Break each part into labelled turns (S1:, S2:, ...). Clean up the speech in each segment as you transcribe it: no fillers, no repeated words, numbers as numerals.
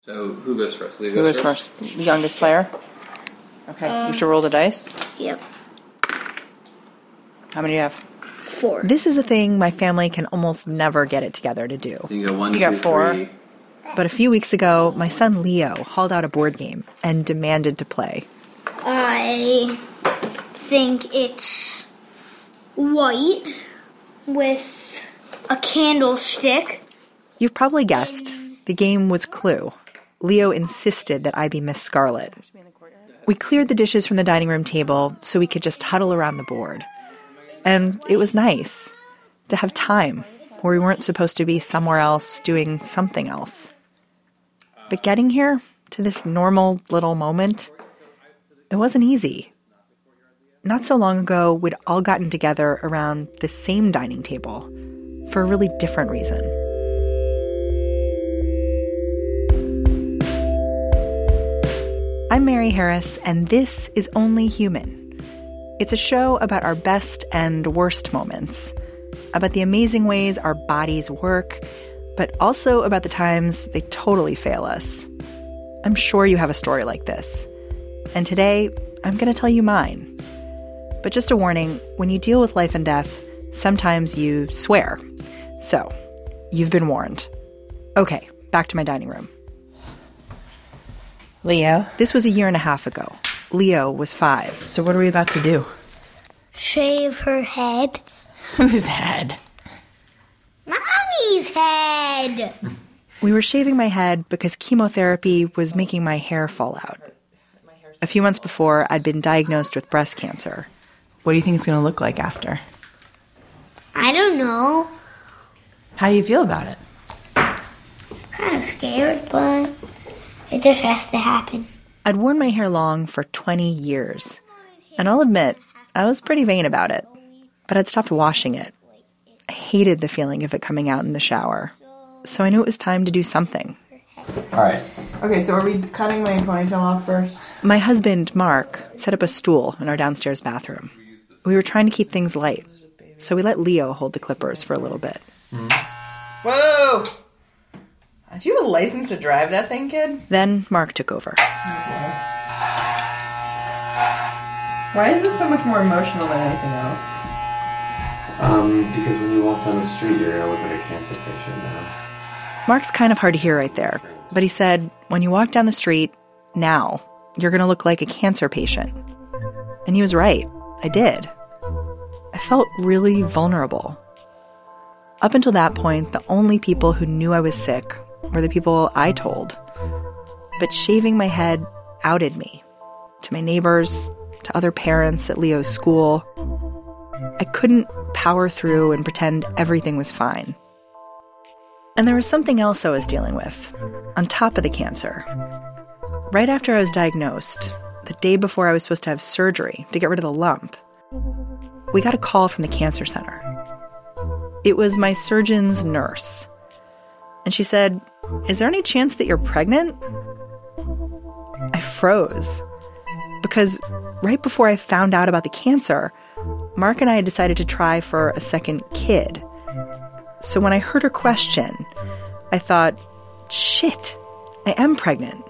S1: So who goes first? Leo
S2: Who goes first? The youngest player? Okay, you should roll the dice.
S3: Yep.
S2: How many do you have?
S3: 4.
S4: This is a thing my family can almost never get it together to do.
S1: You go 1,
S2: You
S1: 2,
S2: got 4.
S1: 3.
S4: But a few weeks ago, my son Leo hauled out a board game and demanded to play.
S3: I think it's white with a candlestick.
S4: You've probably guessed. The game was Clue. Leo insisted that I be Miss Scarlet. We cleared the dishes from the dining room table so we could just huddle around the board. And it was nice to have time where we weren't supposed to be somewhere else doing something else. But getting here to this normal little moment, it wasn't easy. Not so long ago, we'd all gotten together around the same dining table for a really different reason. I'm Mary Harris, and this is Only Human. It's a show about our best and worst moments, about the amazing ways our bodies work, but also about the times they totally fail us. I'm sure you have a story like this. And today, I'm going to tell you mine. But just a warning, when you deal with life and death, sometimes you swear. So, you've been warned. Okay, back to my dining room.
S2: Leo.
S4: This was a year and a half ago. Leo was 5.
S2: So what are we about to do?
S3: Shave her head.
S2: Whose head?
S3: Mommy's head!
S4: We were shaving my head because chemotherapy was making my hair fall out. A few months before, I'd been diagnosed with breast cancer.
S2: What do you think it's going to look like after?
S3: I don't know.
S2: How do you feel about it?
S3: Kind of scared, but it just has to happen.
S4: I'd worn my hair long for 20 years. And I'll admit, I was pretty vain about it. But I'd stopped washing it. I hated the feeling of it coming out in the shower. So I knew it was time to do something.
S1: All right.
S2: Okay, so are we cutting my ponytail off first?
S4: My husband, Mark, set up a stool in our downstairs bathroom. We were trying to keep things light. So we let Leo hold the clippers for a little bit.
S2: Whoa! Do you have a license to drive that thing, kid?
S4: Then Mark took over.
S2: Why is this so much more emotional than anything else?
S1: Because when you walk down the street, you're going to look like a cancer patient now.
S4: Mark's kind of hard to hear right there. But he said, when you walk down the street, now, you're going to look like a cancer patient. And he was right. I did. I felt really vulnerable. Up until that point, the only people who knew I was sick were the people I told. But shaving my head outed me. To my neighbors, to other parents at Leo's school. I couldn't power through and pretend everything was fine. And there was something else I was dealing with, on top of the cancer. Right after I was diagnosed, the day before I was supposed to have surgery to get rid of the lump, we got a call from the cancer center. It was my surgeon's nurse. And she said, "Is there any chance that you're pregnant?" I froze. Because right before I found out about the cancer, Mark and I had decided to try for a second kid. So when I heard her question, I thought, shit, I am pregnant.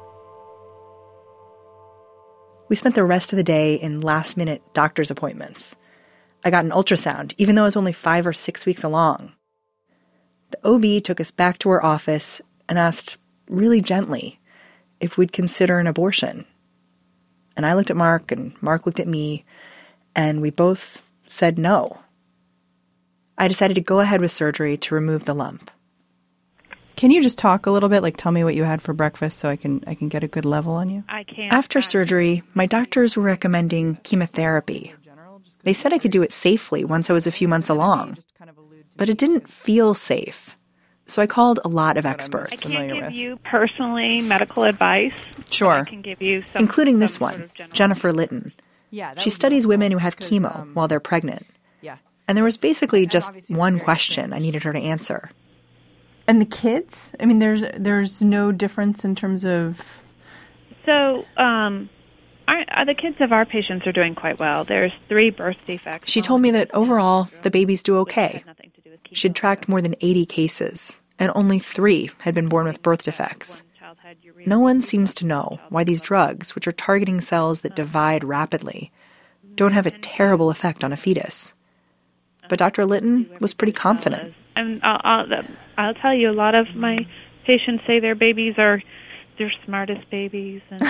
S4: We spent the rest of the day in last-minute doctor's appointments. I got an ultrasound, even though I was only 5 or 6 weeks along. The OB took us back to her office and asked, really gently, if we'd consider an abortion. And I looked at Mark, and Mark looked at me, and we both said no. I decided to go ahead with surgery to remove the lump.
S2: Can you just talk a little bit? Like, tell me what you had for breakfast so I can get a good level on you?
S5: I can't.
S4: After surgery, my doctors were recommending chemotherapy. They said I could do it safely once I was a few months along. But it didn't feel safe. So I called a lot of
S5: I
S4: experts,
S5: can't give you personally medical advice.
S2: Sure.
S5: I can give you some,
S4: including this
S5: some
S4: one,
S5: sort of general
S4: Jennifer Litton.
S2: Yeah,
S4: She studies women who have chemo while they're pregnant.
S2: Yeah.
S4: And there was basically just one question I needed her to answer.
S2: And the kids? I mean, there's no difference in terms of...
S5: So, the kids of our patients are doing quite well. There's 3 birth defects.
S4: She told me that overall, the babies do okay. She'd tracked more than 80 cases, and only 3 had been born with birth defects. No one seems to know why these drugs, which are targeting cells that divide rapidly, don't have a terrible effect on a fetus. But Dr. Litton was pretty confident.
S5: And I'll tell you, a lot of my patients say their babies are their smartest babies. And,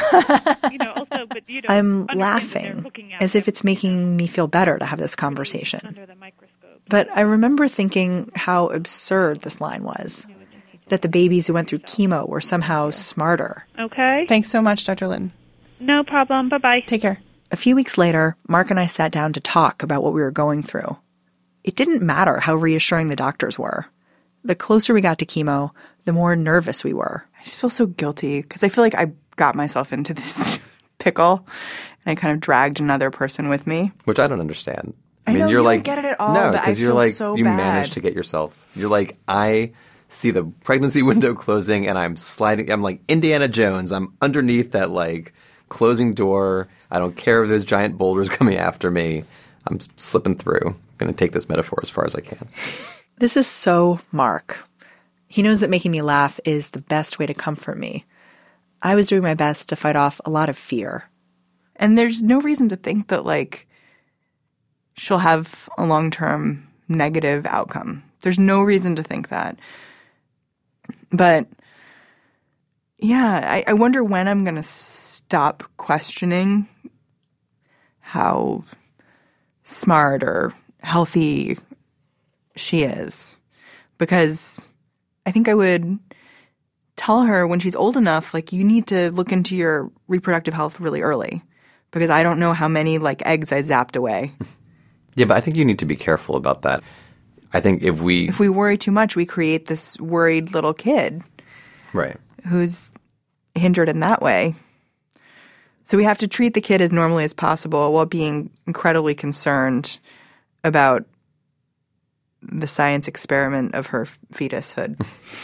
S4: I'm laughing, as if it's making me feel better to have this conversation. But I remember thinking how absurd this line was, that the babies who went through chemo were somehow smarter.
S5: Okay.
S2: Thanks so much, Dr. Litton.
S5: No problem. Bye-bye.
S2: Take care.
S4: A few weeks later, Mark and I sat down to talk about what we were going through. It didn't matter how reassuring the doctors were. The closer we got to chemo, the more nervous we were.
S2: I just feel so guilty because I feel like I got myself into this pickle and I kind of dragged another person with me.
S1: Which I don't understand.
S2: I mean, you're like, don't get it at all.
S1: No,
S2: because
S1: you're like,
S2: so
S1: you
S2: bad.
S1: managed to get yourself. You're like, I see the pregnancy window closing and I'm sliding. I'm like Indiana Jones. I'm underneath that like closing door. I don't care if there's giant boulders coming after me. I'm slipping through. I'm going to take this metaphor as far as I can.
S4: This is so Mark. He knows that making me laugh is the best way to comfort me. I was doing my best to fight off a lot of fear.
S2: And there's no reason to think that, like, she'll have a long-term negative outcome. There's no reason to think that. But, yeah, I wonder when I'm going to stop questioning how smart or healthy she is. Because I think I would tell her when she's old enough, like, you need to look into your reproductive health really early. Because I don't know how many, like, eggs I zapped away.
S1: Yeah, but I think you need to be careful about that. I think if we
S2: worry too much, we create this worried little kid.
S1: Right.
S2: Who's hindered in that way. So we have to treat the kid as normally as possible while being incredibly concerned about the science experiment of her fetushood.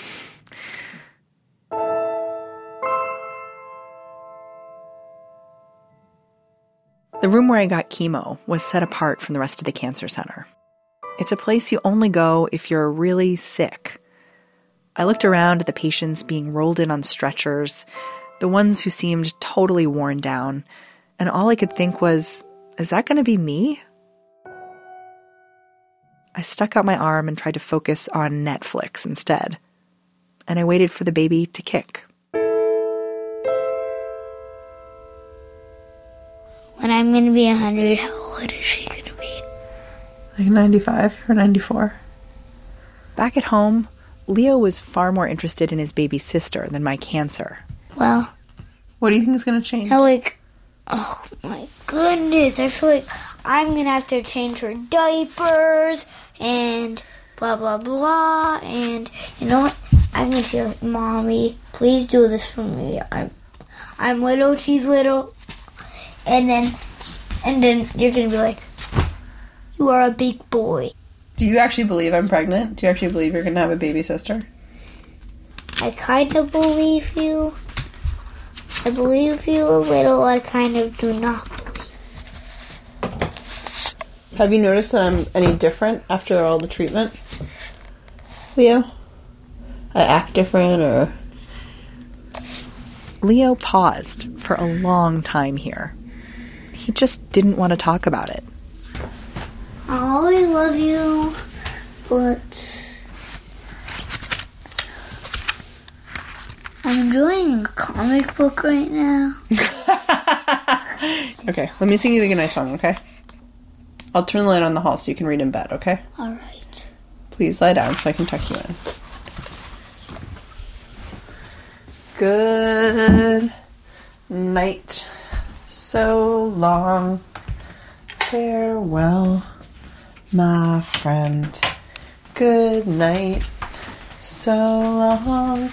S4: The room where I got chemo was set apart from the rest of the cancer center. It's a place you only go if you're really sick. I looked around at the patients being rolled in on stretchers, the ones who seemed totally worn down, and all I could think was, is that going to be me? I stuck out my arm and tried to focus on Netflix instead, and I waited for the baby to kick.
S3: When I'm going to be 100, how old is she going to be?
S2: Like 95 or 94.
S4: Back at home, Leo was far more interested in his baby sister than my cancer.
S3: Well,
S2: what do you think is going to change?
S3: Oh my goodness, I feel like I'm going to have to change her diapers and blah, blah, blah. And you know what? I'm going to feel like, Mommy, please do this for me. I'm little, she's little. And then you're going to be like, you are a big boy.
S2: Do you actually believe I'm pregnant? Do you actually believe you're going to have a baby sister?
S3: I kind of believe you. I believe you a little. I kind of do not believe.
S2: Have you noticed that I'm any different after all the treatment, Leo? I act different or...
S4: Leo paused for a long time here. He just didn't want to talk about it.
S3: I always love you, but I'm enjoying a comic book right now.
S2: Okay, let me sing you the goodnight song, okay? I'll turn the light on the hall so you can read in bed, okay?
S3: All right.
S2: Please lie down so I can tuck you in. Good night. So long. Farewell, my friend. Good night. So long.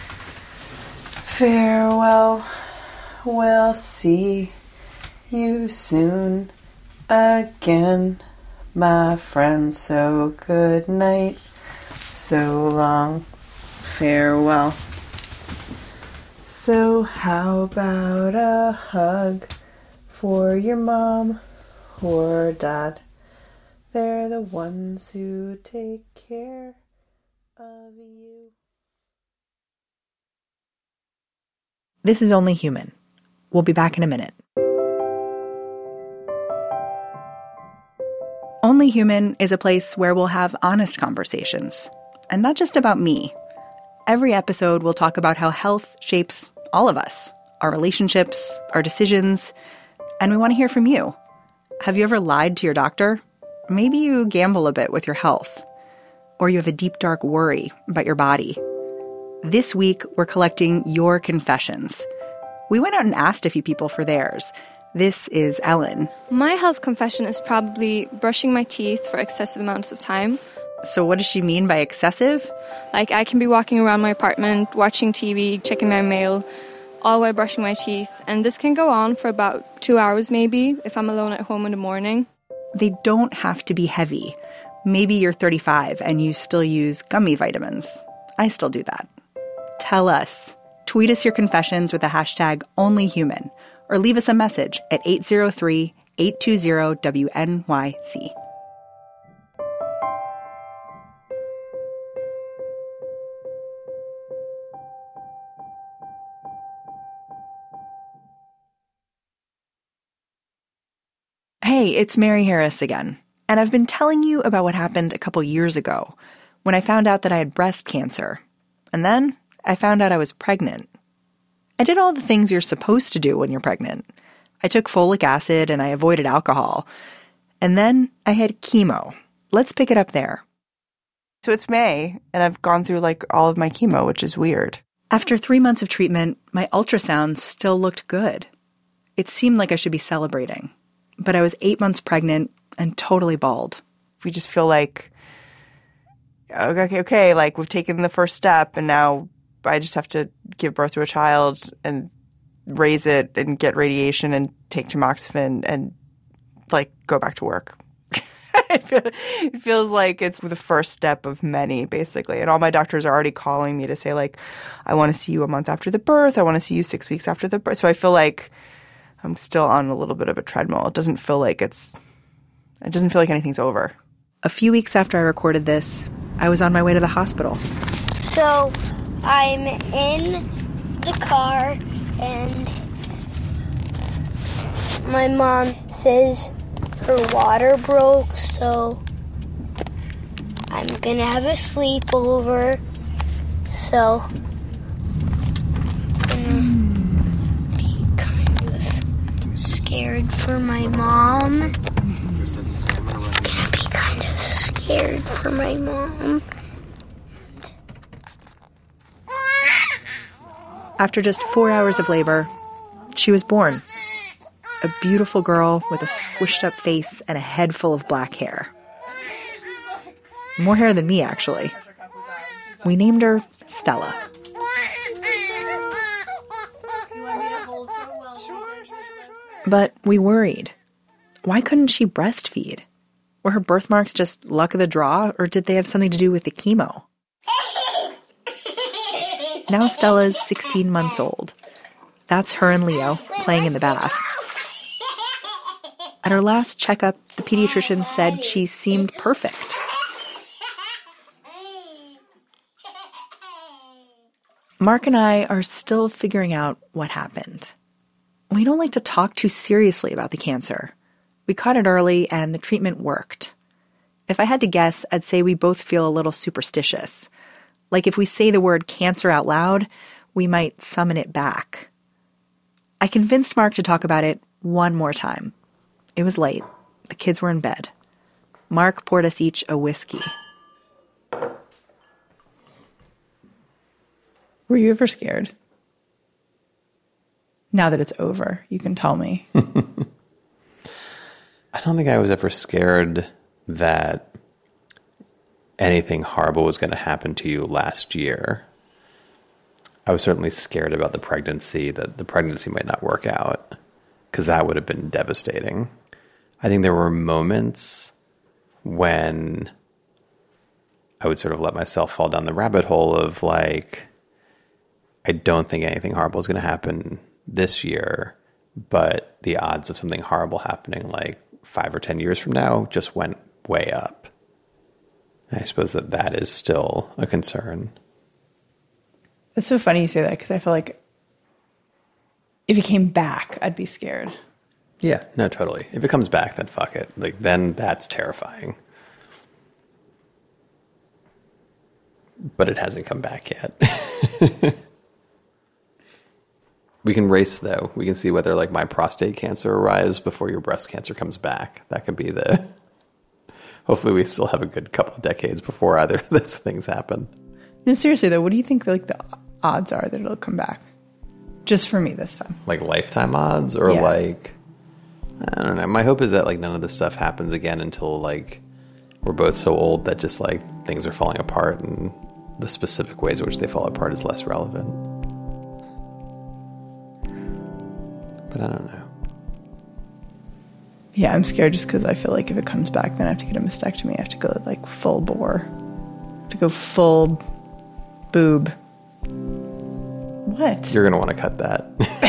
S2: Farewell. We'll see you soon again, my friend. So good night. So long. Farewell. So how about a hug for your mom or dad? They're the ones who take care of you.
S4: This is Only Human. We'll be back in a minute. Only Human is a place where we'll have honest conversations. And not just about me. Every episode, we'll talk about how health shapes all of us, our relationships, our decisions, and we want to hear from you. Have you ever lied to your doctor? Maybe you gamble a bit with your health. Or you have a deep, dark worry about your body. This week, we're collecting your confessions. We went out and asked a few people for theirs. This is Ellen.
S6: My health confession is probably brushing my teeth for excessive amounts of time.
S4: So what does she mean by excessive?
S6: Like, I can be walking around my apartment, watching TV, checking my mail, all while brushing my teeth. And this can go on for about 2 hours maybe, if I'm alone at home in the morning.
S4: They don't have to be heavy. Maybe you're 35 and you still use gummy vitamins. I still do that. Tell us. Tweet us your confessions with the hashtag OnlyHuman. Or leave us a message at 803-820-WNYC. Hey, it's Mary Harris again. And I've been telling you about what happened a couple years ago when I found out that I had breast cancer. And then I found out I was pregnant. I did all the things you're supposed to do when you're pregnant. I took folic acid and I avoided alcohol. And then I had chemo. Let's pick it up there.
S2: So it's May, and I've gone through all of my chemo, which is weird.
S4: After 3 months of treatment, my ultrasound still looked good. It seemed like I should be celebrating. But I was 8 months pregnant and totally bald.
S2: We just feel like, okay, we've taken the first step, and now I just have to give birth to a child and raise it and get radiation and take tamoxifen and go back to work. It feels like it's the first step of many, basically. And all my doctors are already calling me to say, I want to see you a month after the birth. I want to see you 6 weeks after the birth. So I feel like I'm still on a little bit of a treadmill. It doesn't feel like anything's over.
S4: A few weeks after I recorded this, I was on my way to the hospital.
S3: So I'm in the car, and my mom says her water broke, so I'm gonna have a sleepover. So I'm gonna be kind of scared for my mom. I'm gonna be kind of scared for my mom.
S4: After just 4 hours of labor, she was born. A beautiful girl with a squished up face and a head full of black hair. More hair than me, actually. We named her Stella. But we worried. Why couldn't she breastfeed? Were her birthmarks just luck of the draw, or did they have something to do with the chemo? Now Stella's 16 months old. That's her and Leo playing in the bath. At her last checkup, the pediatrician said she seemed perfect. Mark and I are still figuring out what happened. We don't like to talk too seriously about the cancer. We caught it early and the treatment worked. If I had to guess, I'd say we both feel a little superstitious. Like if we say the word cancer out loud, we might summon it back. I convinced Mark to talk about it one more time. It was late. The kids were in bed. Mark poured us each a whiskey.
S2: Were you ever scared? Now that it's over, you can tell me.
S1: I don't think I was ever scared that anything horrible was going to happen to you last year. I was certainly scared about the pregnancy, that the pregnancy might not work out, because that would have been devastating. I think there were moments when I would sort of let myself fall down the rabbit hole of I don't think anything horrible is going to happen this year, but the odds of something horrible happening 5 or 10 years from now just went way up. I suppose that is still a concern.
S2: It's so funny you say that, because I feel like If it came back, I'd be scared.
S7: Yeah, no, totally. If it comes back, then fuck it. Like, then that's terrifying. But it hasn't come back yet. We can race, though. We can see whether, like, my prostate cancer arrives before your breast cancer comes back. That could be the... Hopefully we still have a good couple of decades before either of those things happen.
S2: No, seriously, though, what do you think, like, the odds are that it'll come back? Just for me this time.
S7: Like, lifetime odds? Or,
S2: Yeah.
S7: like... I don't know. My hope is that, like, none of this stuff happens again until, like, we're both so old that just, like, things are falling apart and the specific ways in which they fall apart is less relevant. But I don't know.
S2: Yeah, I'm scared just because I feel like if it comes back, then I have to get a mastectomy. I have to go, like, full bore. I have to go full boob. What?
S7: You're going to want to cut that.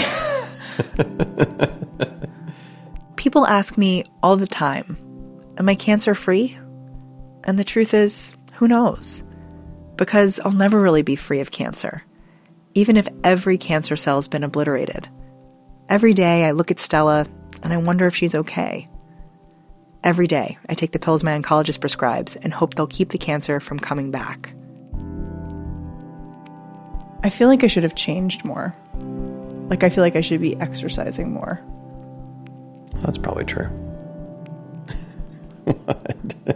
S4: People ask me all the time, am I cancer-free? And the truth is, who knows? Because I'll never really be free of cancer, even if every cancer cell's been obliterated. Every day I look at Stella and I wonder if she's okay. Every day I take the pills my oncologist prescribes and hope they'll keep the cancer from coming back.
S2: I feel like I should have changed more. Like, I feel like I should be exercising more.
S7: That's probably true. What?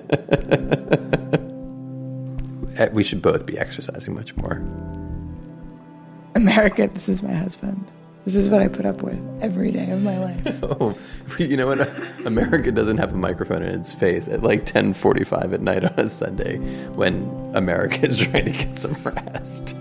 S7: We should both be exercising much more.
S2: America, this is my husband. This is what I put up with every day of my life.
S7: Oh, you know what? America doesn't have a microphone in its face at like 10:45 at night on a Sunday when America is trying to get some rest.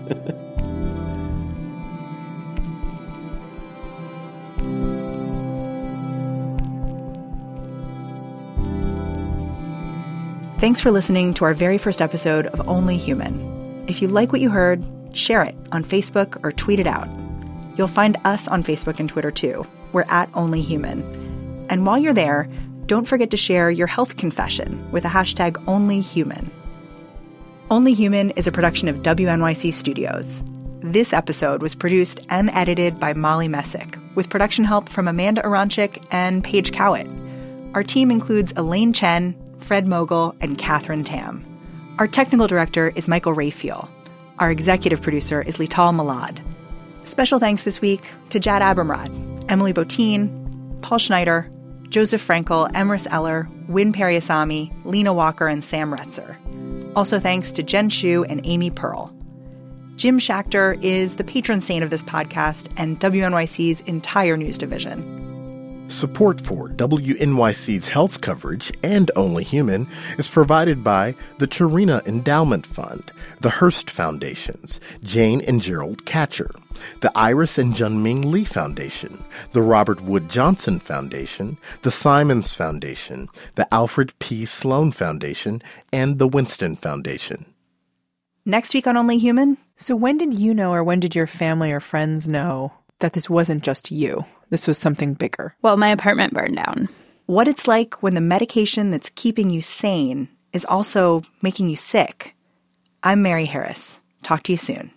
S4: Thanks for listening to our very first episode of Only Human. If you like what you heard, share it on Facebook or tweet it out. You'll find us on Facebook and Twitter too. We're at Only Human. And while you're there, don't forget to share your health confession with the hashtag #OnlyHuman. Only Human is a production of WNYC Studios. This episode was produced and edited by Molly Messick, with production help from Amanda Aronchik and Paige Cowett. Our team includes Elaine Chen, Fred Mogul, and Catherine Tam. Our technical director is Michael Rayfield. Our executive producer is Lital Malad. Special thanks this week to Jad Abumrad, Emily Botine, Paul Schneider, Joseph Frankel, Emrys Eller, Win Periasamy, Lena Walker, and Sam Retzer. Also thanks to Jen Shu and Amy Pearl. Jim Schachter is the patron saint of this podcast and WNYC's entire news division.
S8: Support for WNYC's health coverage and Only Human is provided by the Chirina Endowment Fund, the Hearst Foundations, Jane and Gerald Catcher, the Iris and Junming Lee Foundation, the Robert Wood Johnson Foundation, the Simons Foundation, the Alfred P. Sloan Foundation, and the Winston Foundation.
S4: Next week on Only Human.
S2: So when did you know, or when did your family or friends know that this wasn't just you? This was something bigger.
S9: Well, my apartment burned down.
S4: What it's like when the medication that's keeping you sane is also making you sick. I'm Mary Harris. Talk to you soon.